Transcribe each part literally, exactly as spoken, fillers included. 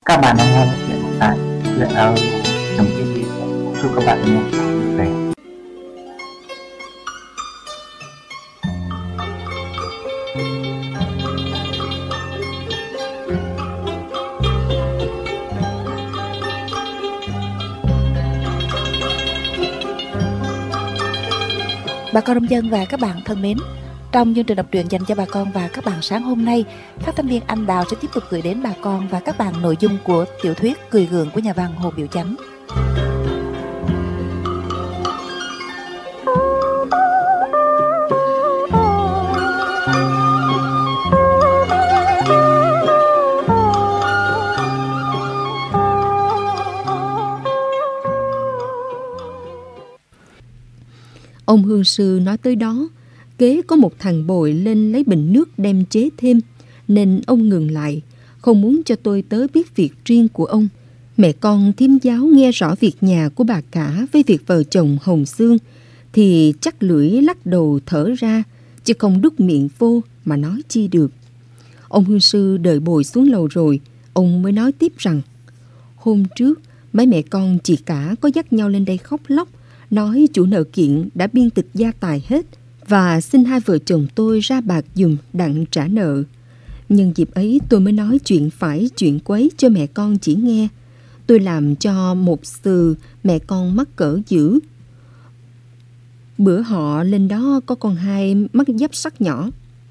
Các bạn đang nghe chuyện tại truyện audio.tv. Chúc các bạn nghe vui vẻ. Bà con nông dân và các bạn thân mến, trong chương trình đọc truyện dành cho bà con và các bạn sáng hôm nay, phát thanh viên Anh Đào sẽ tiếp tục gửi đến bà con và các bạn nội dung của tiểu thuyết Cười Gượng của nhà văn Hồ Biểu Chánh. Ông hương sư nói tới đó, kế có một thằng bội lên lấy bình nước đem chế thêm, nên ông ngừng lại, không muốn cho tôi tới biết việc riêng của ông. Mẹ con thím giáo nghe rõ việc nhà của bà cả với việc vợ chồng Hồng Sương, thì chắc lưỡi lắc đầu thở ra, chứ không đút miệng vô mà nói chi được. Ông hương sư đợi bội xuống lầu rồi, ông mới nói tiếp rằng, hôm trước mấy mẹ con chị cả có dắt nhau lên đây khóc lóc, nói chủ nợ kiện đã biên tịch gia tài hết và xin hai vợ chồng tôi ra bạc giùm đặng trả nợ. Nhân dịp ấy tôi mới nói chuyện phải chuyện quấy cho mẹ con chỉ nghe. Tôi làm cho một sự mẹ con mắc cỡ dữ. Bữa họ lên đó có con hai mắc dắp sắt nhỏ.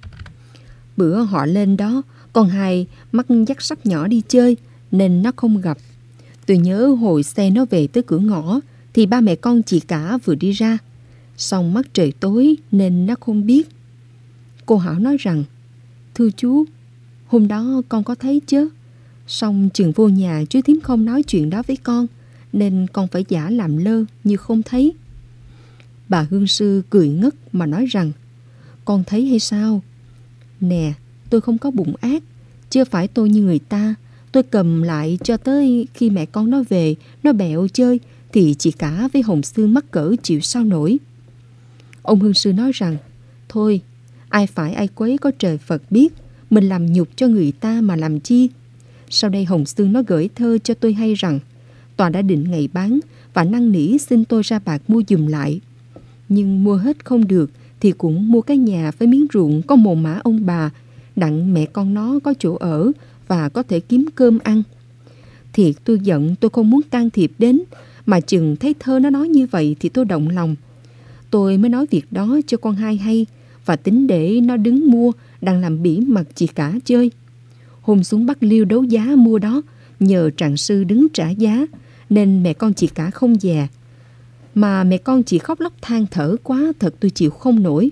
Bữa họ lên đó con hai mắc dắt sắt nhỏ đi chơi nên nó không gặp. Tôi nhớ hồi xe nó về tới cửa ngõ thì ba mẹ con chị cả vừa đi ra. Xong mắt trời tối nên nó không biết. Cô Hảo nói rằng, thưa chú, hôm đó con có thấy chứ. Xong chừng vô nhà chú thím không nói chuyện đó với con, nên con phải giả làm lơ như không thấy. Bà hương sư cười ngất mà nói rằng, con thấy hay sao? Nè, tôi không có bụng ác, chưa phải tôi như người ta. Tôi cầm lại cho tới khi mẹ con nó về, nó bẹo chơi, thì chị cả với Hồng Sương mắc cỡ chịu sao nổi. Ông hương sư nói rằng, thôi, ai phải ai quấy có trời Phật biết, mình làm nhục cho người ta mà làm chi. Sau đây Hồng Sương nó gửi thơ cho tôi hay rằng, tòa đã định ngày bán và năn nỉ xin tôi ra bạc mua giùm lại. Nhưng mua hết không được thì cũng mua cái nhà với miếng ruộng có mồ mả ông bà, đặng mẹ con nó có chỗ ở và có thể kiếm cơm ăn. Thiệt tôi giận, tôi không muốn can thiệp đến, mà chừng thấy thơ nó nói như vậy thì tôi động lòng. Tôi mới nói việc đó cho con hai hay và tính để nó đứng mua đang làm bỉ mặt chị cả chơi. Hôm xuống Bắc Liêu đấu giá mua đó, nhờ trạng sư đứng trả giá nên mẹ con chị cả không dè. Mà mẹ con chị khóc lóc than thở quá, thật tôi chịu không nổi.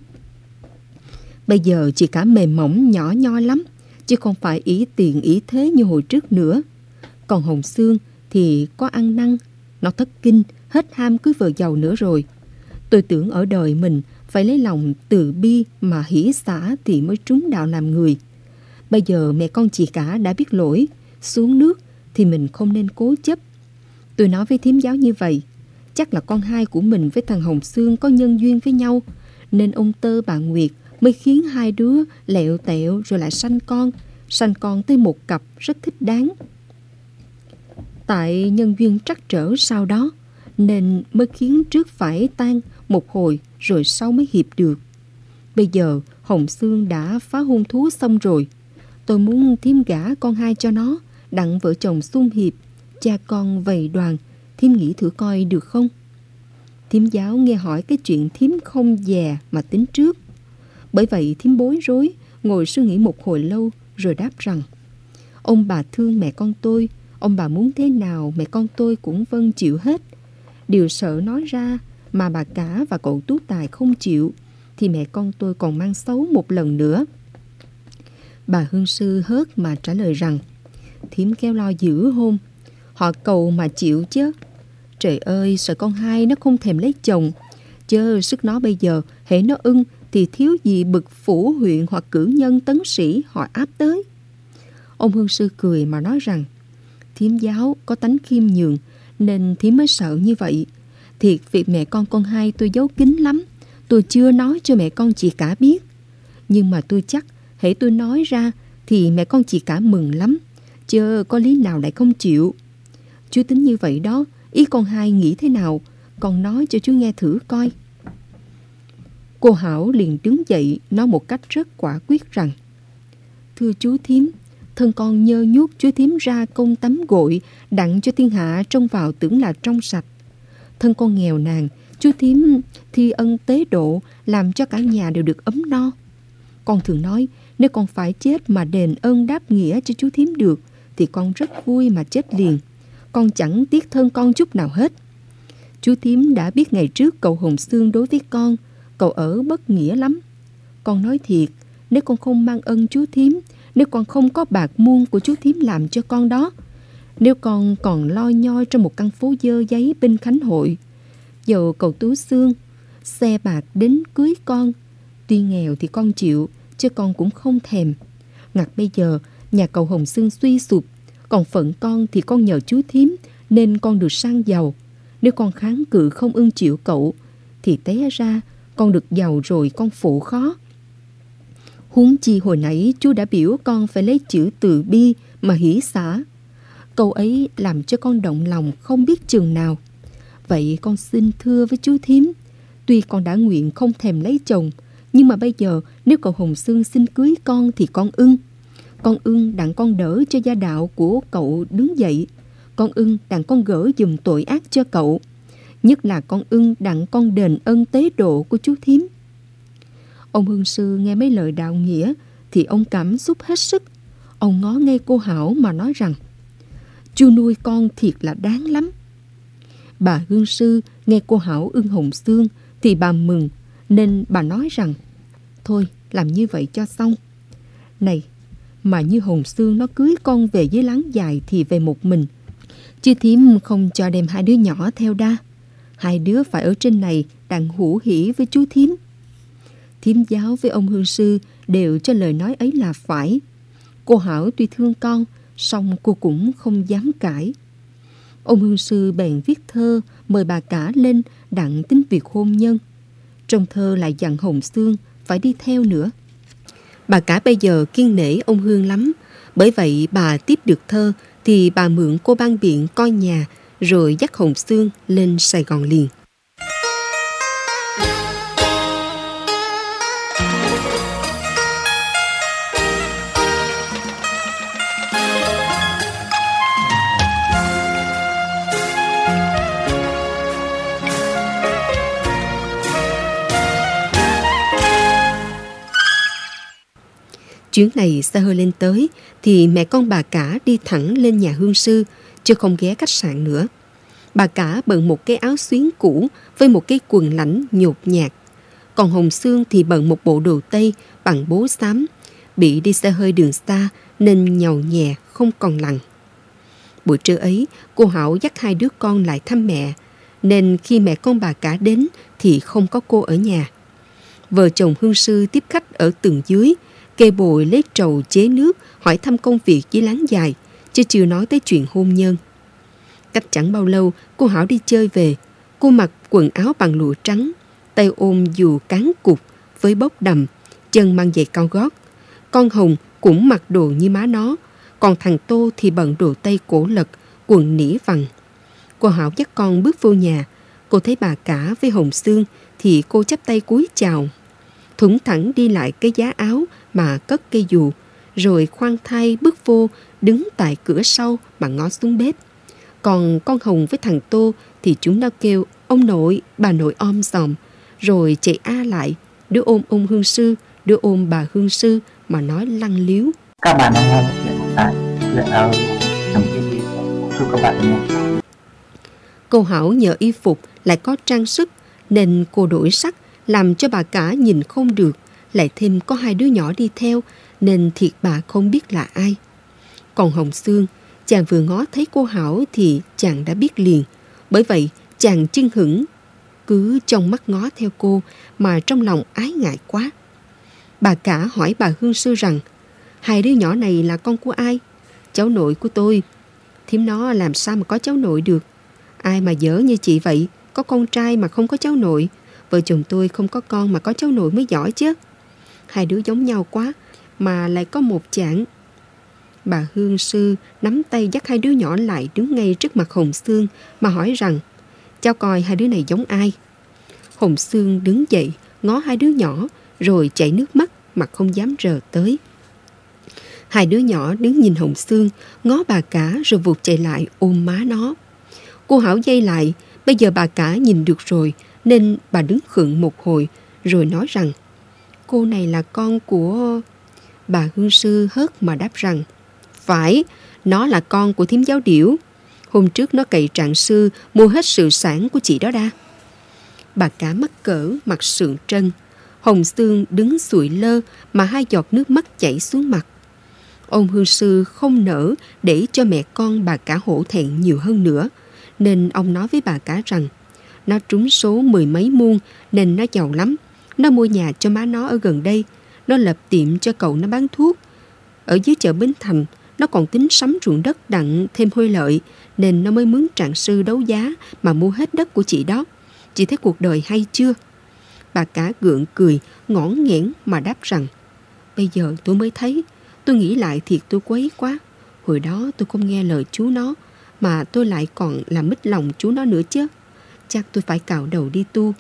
Bây giờ chị cả mềm mỏng nhỏ nhoi lắm, chứ không phải ý tiền ý thế như hồi trước nữa. Còn Hồng Sương thì có ăn năn, nó thất kinh, hết ham cưới vợ giàu nữa rồi. Tôi tưởng ở đời mình phải lấy lòng từ bi mà hỷ xả thì mới trúng đạo làm người. Bây giờ mẹ con chị cả đã biết lỗi, xuống nước thì mình không nên cố chấp. Tôi nói với thím giáo như vậy, chắc là con hai của mình với thằng Hồng Sương có nhân duyên với nhau, nên ông Tơ bà Nguyệt mới khiến hai đứa lẹo tẹo rồi lại sanh con, sanh con tới một cặp rất thích đáng. Tại nhân duyên trắc trở sau đó, nên mới khiến trước phải tan một hồi rồi sau mới hiệp được. Bây giờ Hồng Sương đã phá hôn thú xong rồi. Tôi muốn thím gả con hai cho nó, đặng vợ chồng sum hiệp, cha con vầy đoàn. Thím nghĩ thử coi được không? Thím giáo nghe hỏi cái chuyện thím không dè mà tính trước. Bởi vậy thím bối rối, ngồi suy nghĩ một hồi lâu rồi đáp rằng, ông bà thương mẹ con tôi, ông bà muốn thế nào mẹ con tôi cũng vâng chịu hết. Điều sợ nói ra mà bà cả và cậu Tú Tài không chịu thì mẹ con tôi còn mang xấu một lần nữa. Bà hương sư hớt mà trả lời rằng, thím kéo lo dữ hôn, họ cầu mà chịu chứ. Trời ơi, sợ con hai nó không thèm lấy chồng, chứ sức nó bây giờ hễ nó ưng thì thiếu gì bực phủ huyện hoặc cử nhân tấn sĩ họ áp tới. Ông hương sư cười mà nói rằng, thím giáo có tánh khiêm nhường nên thím mới sợ như vậy. Thiệt việc mẹ con con hai tôi giấu kín lắm, tôi chưa nói cho mẹ con chị cả biết. Nhưng mà tôi chắc hễ tôi nói ra thì mẹ con chị cả mừng lắm, chớ có lý nào lại không chịu. Chú tính như vậy đó, ý con hai nghĩ thế nào, con nói cho chú nghe thử coi. Cô Hảo liền đứng dậy nói một cách rất quả quyết rằng: Thưa chú thím, thân con nhơ nhuốc chú thím ra công tắm gội, đặng cho thiên hạ trông vào tưởng là trong sạch. Thân con nghèo nàn, chú thím thi ân tế độ, làm cho cả nhà đều được ấm no. Con thường nói, nếu con phải chết mà đền ơn đáp nghĩa cho chú thím được, thì con rất vui mà chết liền. Con chẳng tiếc thân con chút nào hết. Chú thím đã biết ngày trước cậu Hồng Sương đối với con, cậu ở bất nghĩa lắm. Con nói thiệt, nếu con không mang ơn chú thím, nếu con không có bạc muôn của chú thím làm cho con đó, nếu con còn loi nhoi trong một căn phố dơ giấy bên Khánh Hội, dầu cậu Tú Sương xe bạc đến cưới con, tuy nghèo thì con chịu, chứ con cũng không thèm. Ngặt bây giờ nhà cậu Hồng Sương suy sụp, còn phận con thì con nhờ chú thím nên con được sang giàu. Nếu con kháng cự không ưng chịu cậu, thì té ra con được giàu rồi con phụ khó. Huống chi hồi nãy chú đã biểu con phải lấy chữ từ bi mà hỷ xả. Câu ấy làm cho con động lòng không biết chừng nào. Vậy con xin thưa với chú thím, tuy con đã nguyện không thèm lấy chồng, nhưng mà bây giờ nếu cậu Hồng Sương xin cưới con thì con ưng. Con ưng đặng con đỡ cho gia đạo của cậu đứng dậy. Con ưng đặng con gỡ dùm tội ác cho cậu. Nhất là con ưng đặng con đền ân tế độ của chú thím. Ông Hương Sư nghe mấy lời đạo nghĩa thì ông cảm xúc hết sức. Ông ngó ngay cô Hảo mà nói rằng: Chú nuôi con thiệt là đáng lắm. Bà Hương Sư nghe cô Hảo ưng Hồng Sương thì bà mừng, nên bà nói rằng: Thôi làm như vậy cho xong. Này, mà như Hồng Sương nó cưới con về với Láng Dài thì về một mình, chứ thím không cho đem hai đứa nhỏ theo đa. Hai đứa phải ở trên này đặng hữu hỉ với chú thím. Thím giáo với ông Hương Sư đều cho lời nói ấy là phải. Cô Hảo tuy thương con, song cô cũng không dám cãi. Ông Hương Sư bèn viết thơ mời bà cả lên đặng tính việc hôn nhân. Trong thơ lại dặn Hồng Sương phải đi theo nữa. Bà cả bây giờ kiêng nể ông Hương lắm, bởi vậy bà tiếp được thơ thì bà mượn cô Ban Biện coi nhà, rồi dắt Hồng Sương lên Sài Gòn liền. Chuyến này xe hơi lên tới thì mẹ con bà cả đi thẳng lên nhà Hương Sư, chứ không ghé khách sạn nữa. Bà cả bận một cái áo xuyến cũ với một cái quần lãnh nhột nhạt. Còn Hồng Sương thì bận một bộ đồ tây bằng bố xám, bị đi xe hơi đường xa nên nhàu nhẹ không còn lằn. Buổi trưa ấy, cô Hảo dắt hai đứa con lại thăm mẹ, nên khi mẹ con bà cả đến thì không có cô ở nhà. Vợ chồng Hương Sư tiếp khách ở tầng dưới, kê bồi lấy trầu chế nước, hỏi thăm công việc với Láng Dài, chứ chưa nói tới chuyện hôn nhân. Cách chẳng bao lâu, cô Hảo đi chơi về. Cô mặc quần áo bằng lụa trắng, tay ôm dù cán cục với bốc đầm, chân mang giày cao gót. Con Hồng cũng mặc đồ như má nó, còn thằng Tô thì bận đồ tây cổ lật, quần nỉ vằn. Cô Hảo dắt con bước vô nhà. Cô thấy bà cả với Hồng Sương thì cô chắp tay cúi chào, thủng thẳng đi lại cái giá áo mà cất cây dù, rồi khoan thai bước vô, đứng tại cửa sau mà ngó xuống bếp. Còn con Hồng với thằng Tô thì chúng nó kêu ông nội, bà nội om sòm, rồi chạy a lại, đứa ôm ông Hương Sư, đứa ôm bà Hương Sư mà nói lăng liếu. Các bạn đang nghe chuyện tại Lệ Áo Nằm Trên Đi. Chúc các bạn nghe. Cô Hảo nhờ y phục lại có trang sức nên cô đổi sắc, làm cho bà cả nhìn không được, lại thêm có hai đứa nhỏ đi theo nên thiệt bà không biết là ai. Còn Hồng Sương, chàng vừa ngó thấy cô Hảo thì chàng đã biết liền, bởi vậy chàng chưng hửng, cứ trong mắt ngó theo cô mà trong lòng ái ngại quá. Bà cả hỏi bà Hương Sư rằng: hai đứa nhỏ này là con của ai? Cháu nội của tôi. Thím nó làm sao mà có cháu nội được? Ai mà dở như chị vậy, có con trai mà không có cháu nội. Vợ chồng tôi không có con mà có cháu nội mới giỏi chứ. Hai đứa giống nhau quá, mà lại có một chạng. Bà Hương sư nắm tay dắt hai đứa nhỏ lại đứng ngay trước mặt Hồng Sương mà hỏi rằng: cháu coi hai đứa này giống ai? Hồng Sương đứng dậy ngó hai đứa nhỏ rồi chảy nước mắt mà không dám rờ tới. Hai đứa nhỏ đứng nhìn Hồng Sương, ngó bà cả rồi vụt chạy lại ôm má nó. Cô Hảo dây lại, bây giờ bà cả nhìn được rồi nên bà đứng khựng một hồi rồi nói rằng: cô này là con của... Bà Hương sư hớt mà đáp rằng: phải, nó là con của thím giáo điểu. Hôm trước nó cậy trạng sư mua hết sự sản của chị đó đa. Bà cả mắc cỡ mặt sượng trân. Hồng Sương đứng sụi lơ mà hai giọt nước mắt chảy xuống mặt. Ông Hương sư không nỡ để cho mẹ con bà cả hổ thẹn nhiều hơn nữa, nên ông nói với bà cả rằng nó trúng số mười mấy muôn nên nó giàu lắm. Nó mua nhà cho má nó ở gần đây, nó lập tiệm cho cậu nó bán thuốc. Ở dưới chợ Bến Thành, nó còn tính sắm ruộng đất đặng thêm hôi lợi, nên nó mới mướn trạng sư đấu giá mà mua hết đất của chị đó. Chị thấy cuộc đời hay chưa? Bà cả gượng cười, ngõn nghẽn mà đáp rằng: bây giờ tôi mới thấy, tôi nghĩ lại thiệt tôi quấy quá. Hồi đó tôi không nghe lời chú nó, mà tôi lại còn làm mít lòng chú nó nữa chứ. Chắc tôi phải cạo đầu đi tu.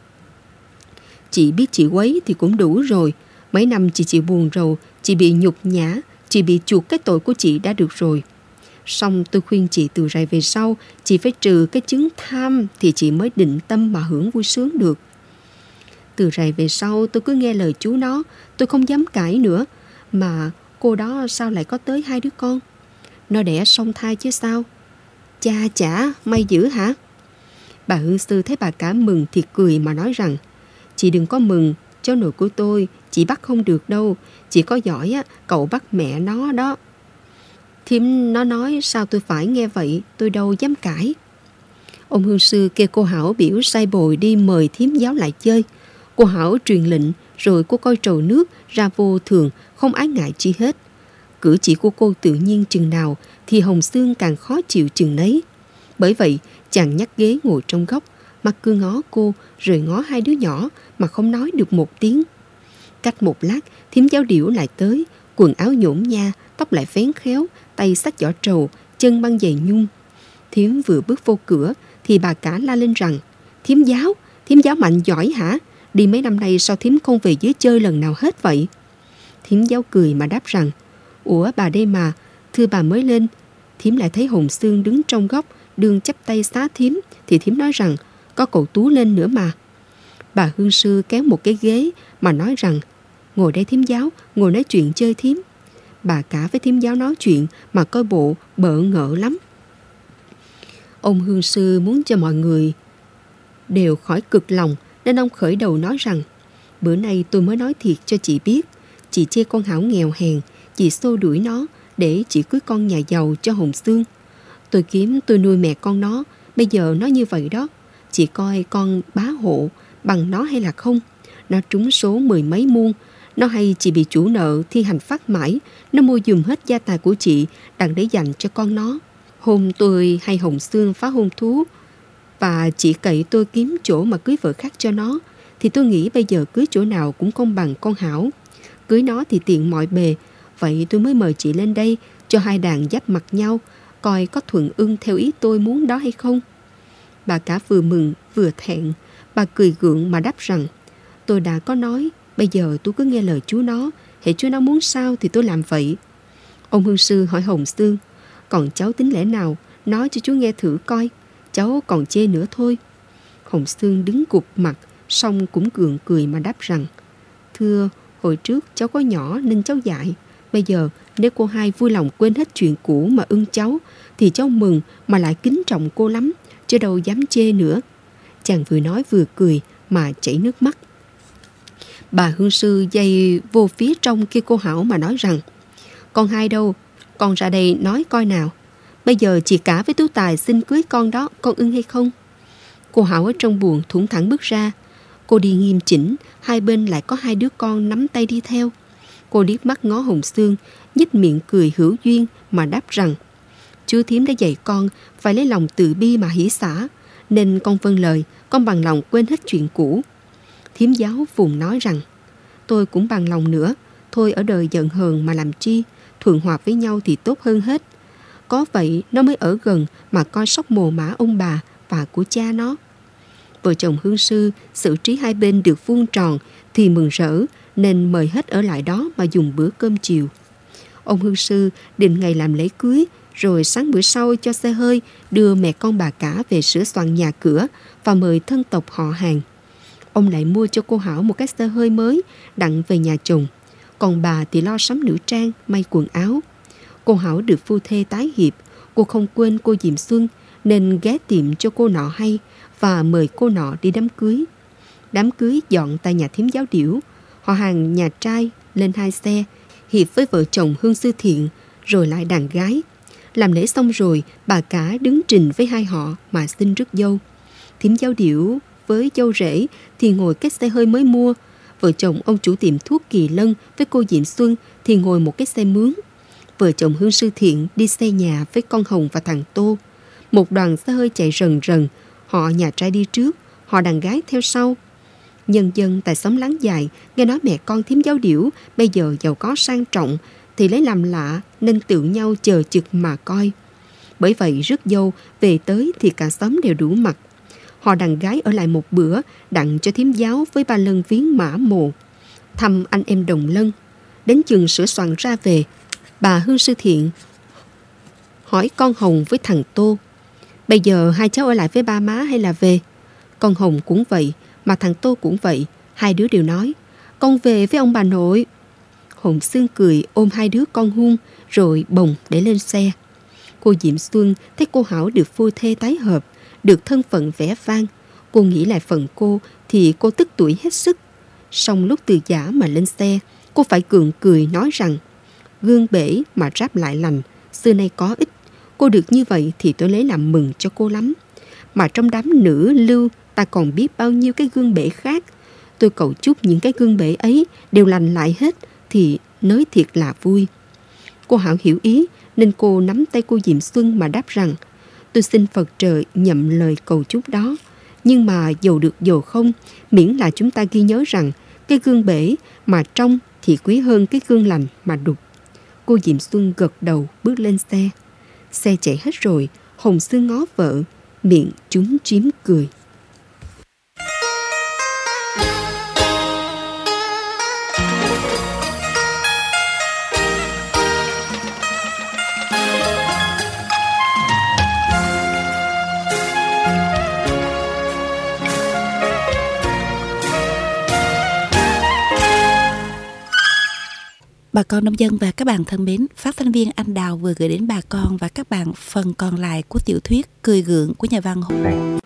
Chị biết chị quấy thì cũng đủ rồi. Mấy năm chị chịu buồn rầu, chị bị nhục nhã, chị bị chuộc cái tội của chị đã được rồi. Xong tôi khuyên chị từ rày về sau, chị phải trừ cái chứng tham thì chị mới định tâm mà hưởng vui sướng được. Từ rày về sau tôi cứ nghe lời chú nó, tôi không dám cãi nữa. Mà cô đó sao lại có tới hai đứa con? Nó đẻ song thai chứ sao? Cha chả, may dữ hả? Bà Hương sư thấy bà cả mừng thì cười mà nói rằng: chị đừng có mừng, cháu nội của tôi, chị bắt không được đâu. Chị có giỏi á, cậu bắt mẹ nó đó. Thím nó nói sao tôi phải nghe vậy, tôi đâu dám cãi. Ông Hương sư kêu cô Hảo biểu sai bồi đi mời thím giáo lại chơi. Cô Hảo truyền lệnh, rồi cô coi trầu nước ra vô thường, không ái ngại chi hết. Cử chỉ của cô tự nhiên chừng nào thì Hồng Sương càng khó chịu chừng nấy. Bởi vậy chàng nhắc ghế ngồi trong góc, mặt cứ ngó cô rồi ngó hai đứa nhỏ mà không nói được một tiếng. Cách một lát, thím giáo điểu lại tới, quần áo nhổn nha, tóc lại vén khéo, tay xách giỏ trầu, chân băng giày nhung. Thím vừa bước vô cửa thì bà cả la lên rằng: thím giáo, thím giáo mạnh giỏi hả? Đi mấy năm nay sao thím không về dưới chơi lần nào hết vậy? Thím giáo cười mà đáp rằng: ủa bà đây mà, thưa bà mới lên. Thím lại thấy Hồng Sương đứng trong góc, đương chắp tay xá thím, thì thím nói rằng: có cậu Tú lên nữa mà. Bà Hương sư kéo một cái ghế mà nói rằng: ngồi đây thím giáo, ngồi nói chuyện chơi thím. Bà cả với thím giáo nói chuyện mà coi bộ bợ ngỡ lắm. Ông Hương sư muốn cho mọi người đều khỏi cực lòng, nên ông khởi đầu nói rằng: bữa nay tôi mới nói thiệt cho chị biết, chị chê con Hảo nghèo hèn, chị xô đuổi nó để chị cưới con nhà giàu cho Hồng Sương. Tôi kiếm tôi nuôi mẹ con nó, bây giờ nó như vậy đó. Chị coi con bá hộ bằng nó hay là không? Nó trúng số mười mấy muôn. Nó hay chị bị chủ nợ thi hành phát mãi, nó mua dùm hết gia tài của chị đặng để dành cho con nó. Hôm tôi hay Hồng Sương phá hôn thú và chị cậy tôi kiếm chỗ mà cưới vợ khác cho nó, thì tôi nghĩ bây giờ cưới chỗ nào cũng không bằng con Hảo. Cưới nó thì tiện mọi bề. Vậy tôi mới mời chị lên đây cho hai đàn giáp mặt nhau, coi có thuận ưng theo ý tôi muốn đó hay không. Bà cả vừa mừng vừa thẹn. Bà cười gượng mà đáp rằng: tôi đã có nói, bây giờ tôi cứ nghe lời chú nó, hễ chú nó muốn sao thì tôi làm vậy. Ông Hương sư hỏi Hồng Sương: còn cháu tính lẽ nào, nói cho chú nghe thử coi. Cháu còn chê nữa thôi. Hồng Sương đứng gục mặt, xong cũng gượng cười mà đáp rằng: thưa, hồi trước cháu có nhỏ nên cháu dại. Bây giờ nếu cô hai vui lòng quên hết chuyện cũ mà ưng cháu, thì cháu mừng mà lại kính trọng cô lắm, chứ đâu dám chê nữa. Chàng vừa nói vừa cười mà chảy nước mắt. Bà Hương sư dây vô phía trong kia cô Hảo mà nói rằng: con hai đâu, con ra đây nói coi nào. Bây giờ chị cả với Tú Tài xin cưới con đó, con ưng hay không? Cô Hảo ở trong buồng thủng thẳng bước ra. Cô đi nghiêm chỉnh, hai bên lại có hai đứa con nắm tay đi theo. Cô liếc mắt ngó Hồng Sương, nhếch miệng cười hữu duyên mà đáp rằng: chú thím đã dạy con phải lấy lòng từ bi mà hỷ xả, nên con vâng lời, con bằng lòng quên hết chuyện cũ. Thím giáo vùng nói rằng: tôi cũng bằng lòng nữa, thôi ở đời giận hờn mà làm chi, thuận hòa với nhau thì tốt hơn hết. Có vậy nó mới ở gần mà coi sóc mồ mả ông bà và của cha nó. Vợ chồng hương sư xử trí hai bên được vuông tròn thì mừng rỡ, nên mời hết ở lại đó mà dùng bữa cơm chiều. Ông hương sư định ngày làm lễ cưới, rồi sáng bữa sau cho xe hơi đưa mẹ con bà cả về sửa soạn nhà cửa và mời thân tộc họ hàng. Ông lại mua cho cô Hảo một cái xe hơi mới đặng về nhà chồng, còn bà thì lo sắm nữ trang, may quần áo. Cô Hảo được phu thê tái hiệp, cô không quên cô Diệm Xuân nên ghé tiệm cho cô nọ hay và mời cô nọ đi đám cưới. Đám cưới dọn tại nhà thím Giáo Điểu, họ hàng nhà trai lên hai xe, hiệp với vợ chồng Hương Sư Thiện, rồi lại đàn gái. Làm lễ xong rồi, bà cả đứng trình với hai họ mà xin rước dâu. Thím Giáo Điểu với dâu rể thì ngồi cái xe hơi mới mua. Vợ chồng ông chủ tiệm thuốc Kỳ Lân với cô Diệm Xuân thì ngồi một cái xe mướn. Vợ chồng Hương Sư Thiện đi xe nhà với con Hồng và thằng Tô. Một đoàn xe hơi chạy rần rần, họ nhà trai đi trước, họ đàn gái theo sau. Nhân dân tại xóm Láng Dài nghe nói mẹ con thím Giáo Điểu bây giờ giàu có sang trọng thì lấy làm lạ, nên tự nhau chờ chực mà coi. Bởi vậy rước dâu về tới thì cả xóm đều đủ mặt. Họ đàn gái ở lại một bữa đặng cho thím Giáo với ba Lân viếng mã mồ, thăm anh em đồng Lân. Đến chừng sửa soạn ra về, bà Hương Sư Thiện hỏi con Hồng với thằng Tô: bây giờ hai cháu ở lại với ba má hay là về? Con Hồng cũng vậy, mà thằng Tô cũng vậy. Hai đứa đều nói: con về với ông bà nội. Hồng Sương cười ôm hai đứa con Hung rồi bồng để lên xe. Cô Diệm Xuân thấy cô Hảo được phu thê tái hợp, được thân phận vẻ vang. Cô nghĩ lại phần cô thì cô tức tuổi hết sức. Song lúc từ giả mà lên xe, cô phải gượng cười nói rằng: gương bể mà ráp lại lành, xưa nay có ích. Cô được như vậy thì tôi lấy làm mừng cho cô lắm. Mà trong đám nữ lưu ta còn biết bao nhiêu cái gương bể khác. Tôi cầu chúc những cái gương bể ấy đều lành lại hết thì nói thiệt là vui. Cô Hảo hiểu ý nên cô nắm tay cô Diệm Xuân mà đáp rằng: tôi xin Phật trời nhậm lời cầu chúc đó. Nhưng mà dầu được dầu không, miễn là chúng ta ghi nhớ rằng cái gương bể mà trong thì quý hơn cái gương lành mà đục. Cô Diệm Xuân gật đầu bước lên xe. Xe chạy hết rồi, Hồng Sương ngó vợ, miệng chúm chím cười. Bà con nông dân và các bạn thân mến, phát thanh viên Anh Đào vừa gửi đến bà con và các bạn phần còn lại của tiểu thuyết Cười Gượng của nhà văn Hồ.